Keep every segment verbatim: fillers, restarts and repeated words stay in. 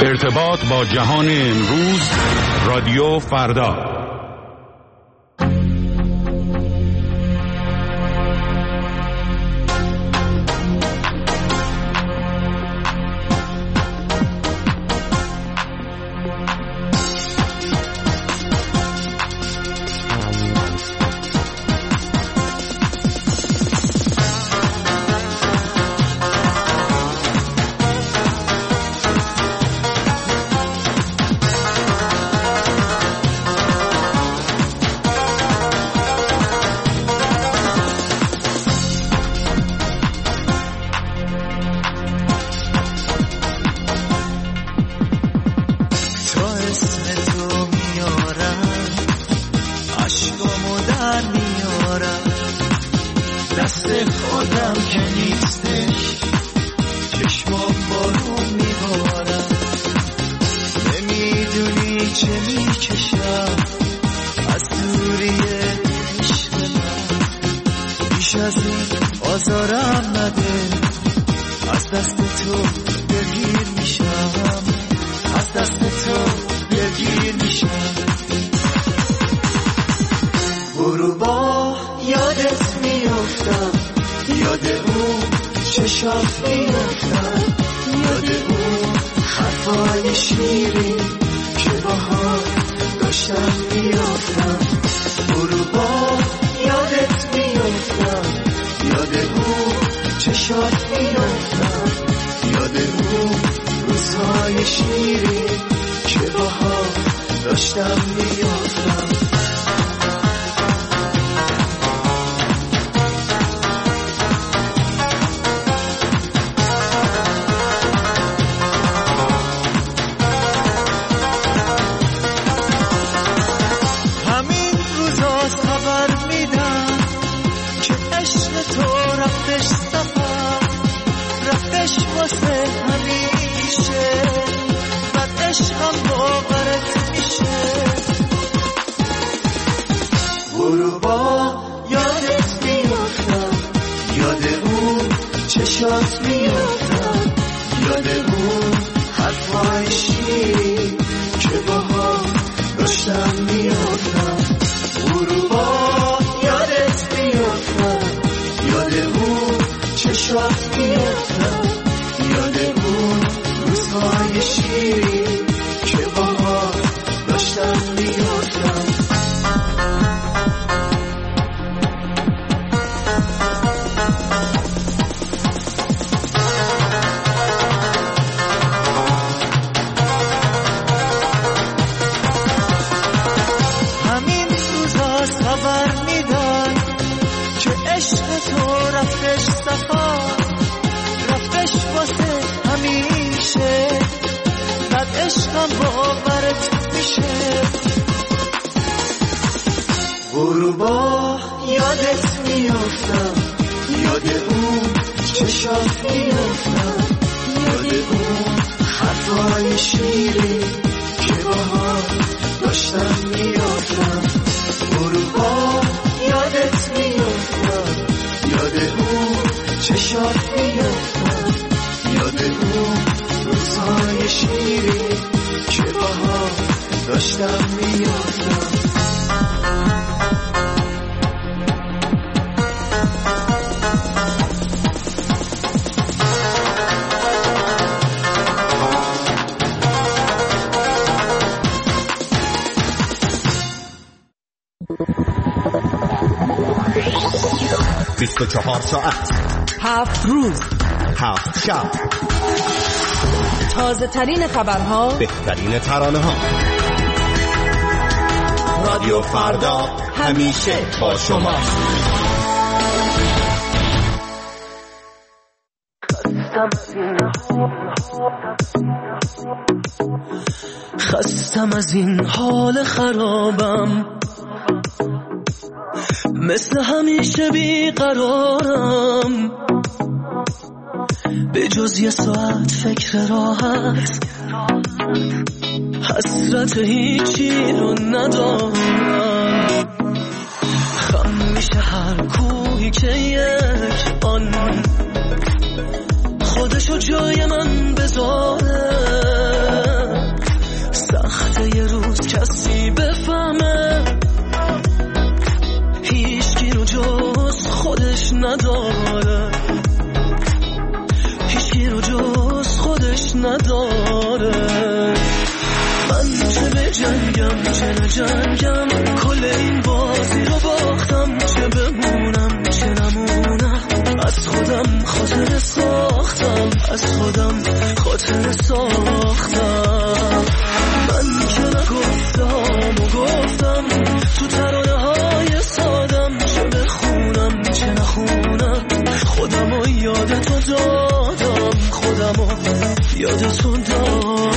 ارتباط با جهان امروز، رادیو فردا. بیست و چهار ساعت، هفت روز، هفت شب، تازه ترین خبرها، بهترین ترانه ها. رادیو فردا همیشه با شما. خستم از این حال خرابم، مثل همیشه بیقرارم، به جز یه ساعت فکر راحت، حسرت هیچی رو ندارم. خم میشه هر کوهی که یک آن خودشو جای من بذاره، چه نجنگم، کل این بازی رو باختم، چه بمونم چه نمونم، از خودم خاطر ساختم، از خودم خاطر ساختم. من که نگفتم و گفتم تو ترانه های سادم، چه بخونم چه نخونم، خودم و یاد تو دادم، خودم و یاد تو دادم.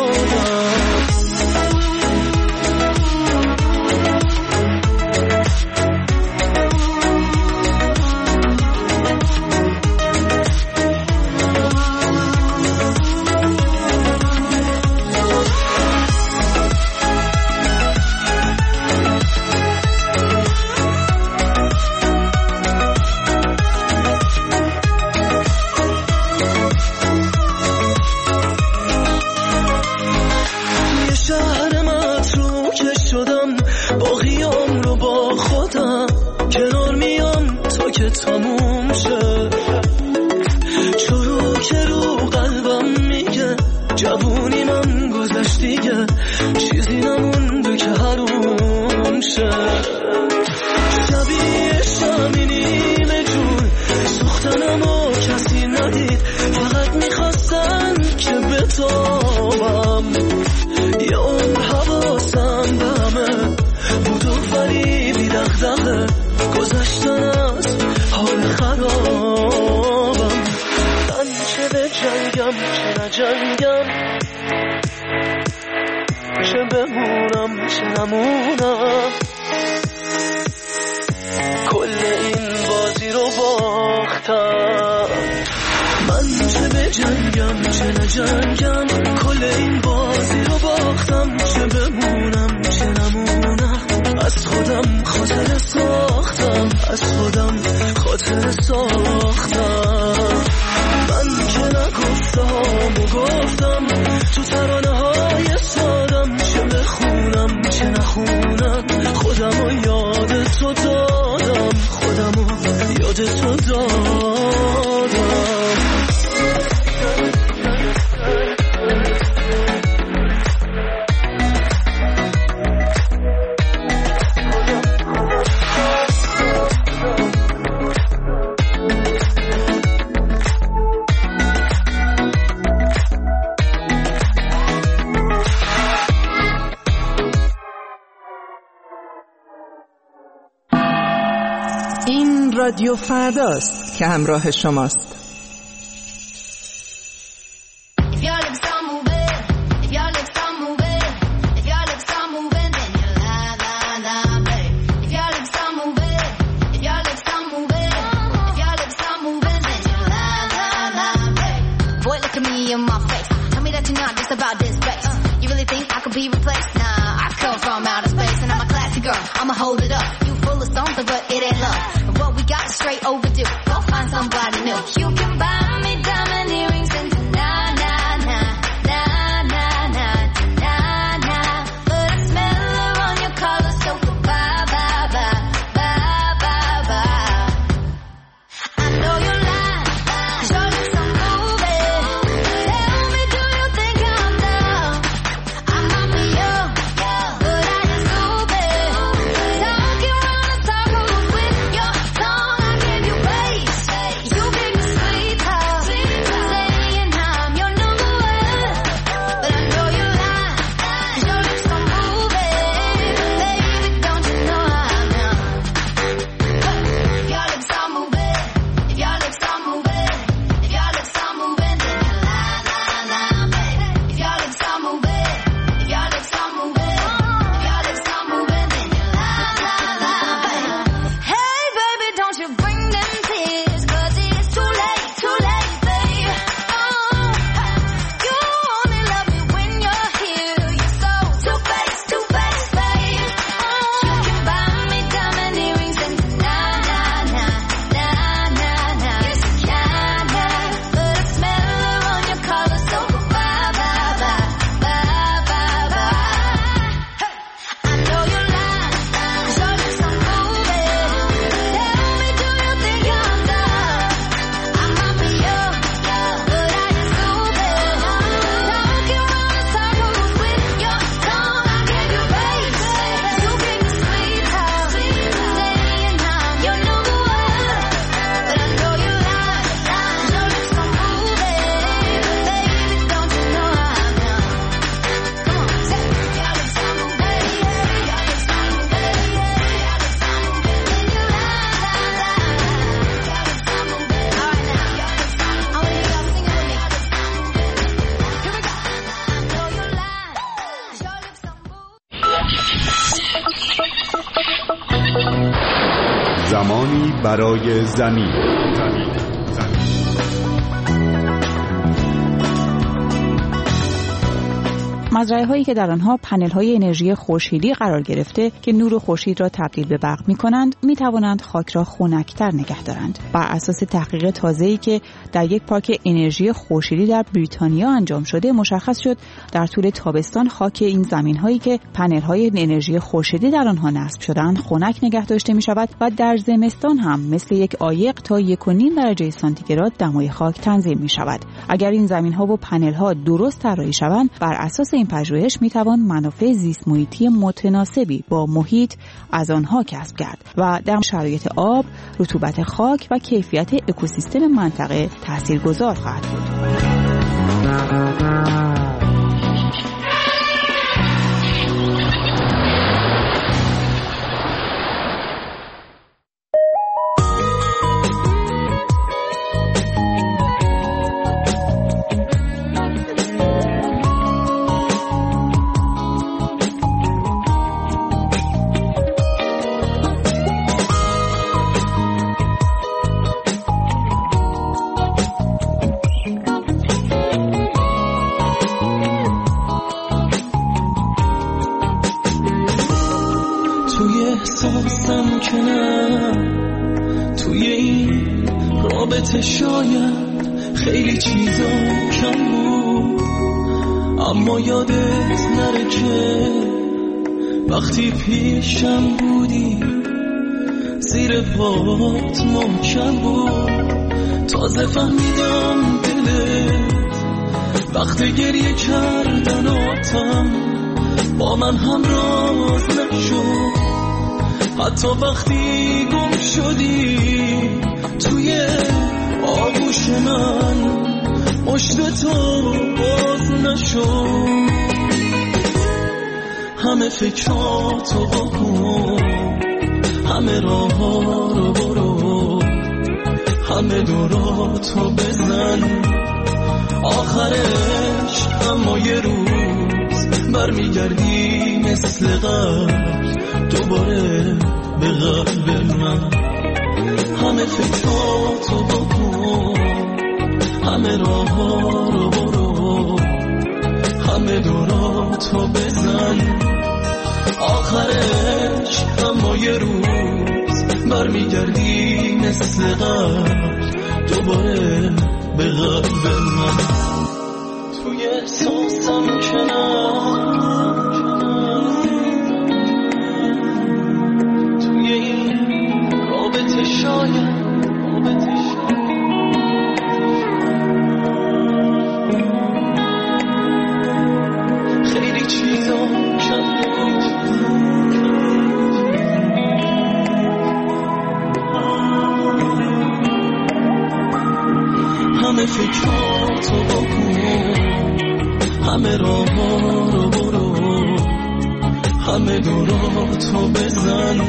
تموم شه چرو که رو قلبم میگه جوونی من گذشت دیگه، چیزی نمونده که حروم شه. شبیه شمی نیمه جون سوختنم و کسی ندید، فقط میخواستن که بتابم، یه عمر حواسم به همه بود و ولی بی دغدغه گذشتن از حال خرابم. من چه به جنگم چه نجنگم، چه بمونم چه نمونم، کل این بازی رو باختم. من چه به جنگم چه نجنگم، کل این بازی رو باختم، چه بمونم چه نمونم، از خودم خاطر ساختم، از خودم خاطر ساختم. من که نگفتم و گفتم تو ترانه های سادم، چه بخونم چه نخونم، خودم و یاد تو دادم، خودم و یاد تو دادم. رادیو فرداست که همراه شماست. I'ma hold it up. You full of something, but it ain't love. What we got is straight overdue. Go find somebody new. You can buy me diamond earrings and na na na na na na na na. But I smell her on your collar, so goodbye, bye bye bye bye bye. I know you're lying, 'cause your lips are moving. Tell me, do you think I'm dumb? I might be young, but I ain't stupid. Talking round the circle with your tongue, I give you grace. You give me sweet talk. جهانی برای زمین. زمین. زمین. مزرعه هایی که در آنها پنل های انرژی خورشیدی قرار گرفته که نور خورشید را تبدیل به برق می کنند می توانند خاک را خنک‌تر نگه دارند. بر اساس تحقیق تازه‌ای که در یک پارک انرژی خورشیدی در بریتانیا انجام شده مشخص شد در طول تابستان خاک این زمین هایی که پنل های انرژی خورشیدی در آنها نصب شدند خنک نگه داشته می شود و در زمستان هم مثل یک عایق تا یک و نیم درجه سانتیگراد دمای خاک تنظیم می شود. اگر این زمین ها و پنل ها درست طراحی شوند بر اساس این پژوهش میتوان منافع زیست محیطی متناسبی با محیط از آنها کسب کرد و در شرایط آب، رطوبت خاک و کیفیت اکوسیستم منطقه تاثیرگذار خواهد بود. احساسم که نه توی این رابطه شاید خیلی چیزا کم بود، اما یادت نره که وقتی پیشم بودی زیر پات محکم بود. تازه فهمیدم دلت وقت گریه کردن آتم با من همراز نشد، حتی وقتی گم شدی توی آغوش من مشت تو باز نشد. همه فکراتو بکن، همه راه ها رو برو، همه دوراتو بزن، آخرش اما یه روز برمیگردی مثل قبل دوباره به قلب من. همه فکراتو بکن، همه راه ها رو برو، همه دوراتو بزن، آخرش اما یه روز برمیگردی مثل قبل دوباره به قلب من. توی احساسم که توی این رابطه شاید خیلی چیزا کم همه فکراتو بکن، همه راه ها رو برو، همه دوراتو بزن،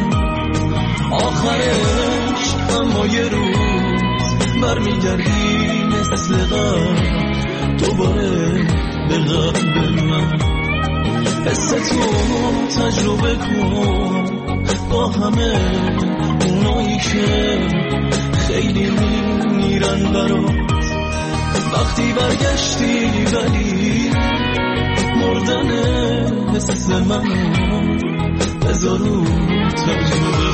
آخرش اما یه روز برمیگردی مثل قبل دوباره به قلب من. حس تو تجربه کن با همه اونایی که خیلی میمیرن برات، وقتی برگشتی ولی مردن مثل منو بذارو تجربه